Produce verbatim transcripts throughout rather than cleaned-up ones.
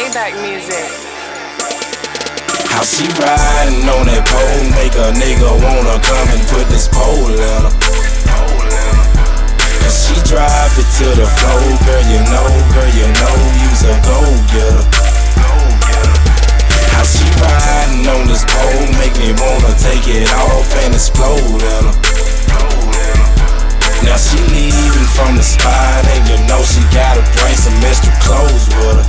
Maybach music. How she riding on that pole, make a nigga wanna come and put this pole in her. Cause she drive it to the floor, girl, you know, girl, you know, you's a go-getter. How she riding on this pole, make me wanna take it off and explode in her. Now she leaving from the spot, and you know she gotta bring some extra clothes with her.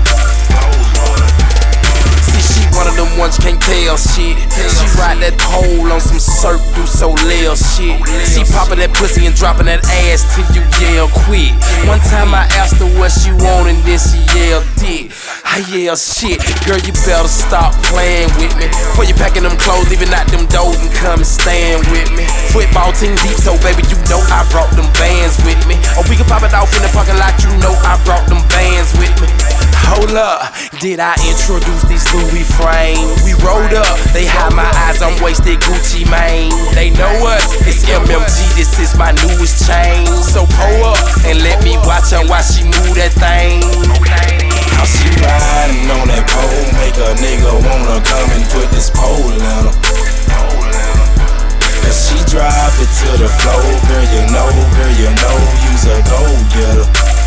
See, she one of them ones you can't tell shit. She ride that pole on some Cirque du Soleil shit. She poppin' that pussy and dropping that ass till you yell quick. One time I asked her what she want and then she yelled dick. I yell shit, girl you better stop playing with me. Before you packing them clothes, leaving out them doors and come and stand with me. Football team deep, so baby you know I brought them bands with me. Or we can pop it off in the parking lot, you know I brought them bands with me. Hold up, did I introduce these Louis frames? We rolled up, they hide my eyes, I'm wasted Gucci Mane. They know us, it's M M G, this is my newest chain. So pull up and let me watch her while she move that thing. How she riding on that pole, make a nigga wanna come and put this pole in her. Cause she drive it to the floor, girl, you know, girl, you know, you's a go-getter.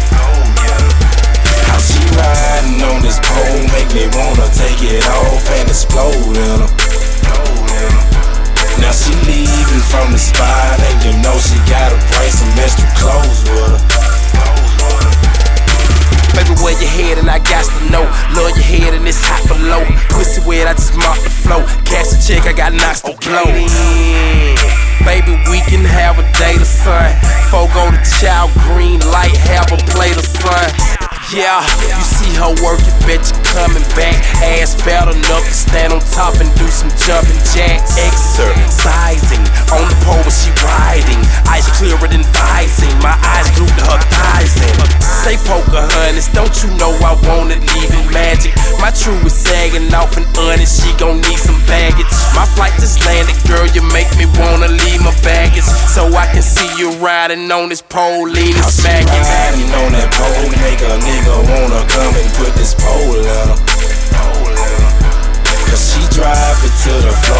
How she riding on this pole, make me wanna take it off and explode in her. Now she leaving from the spot, and you know she gotta bring some extra clothes with her. Baby, where your head and I got to know. Love your head and it's hot below. Pussy wet, I just mop the flow. Cash the check, I got knots to blow. Baby, we can have a date of sun. Before go to child green light, have a plate of sun. Yeah, you see her work, you bet you coming back. Ass fat enough to stand on top and do some jumping jacks. Exercising on the pole when she riding. Eyes clearer than Visine, my eyes glued to her thighs. Say Pocahontas, don't you know I want it leaving magic. My true is sagging off and honest, she gon' need some baggage. My flight just landed, girl, you make me wanna leave my baggage. So I can see you riding on this pole, leaning, smacking. Riding on that pole, make a nigga wanna come and put this pole in her. Cause she drive it to the floor.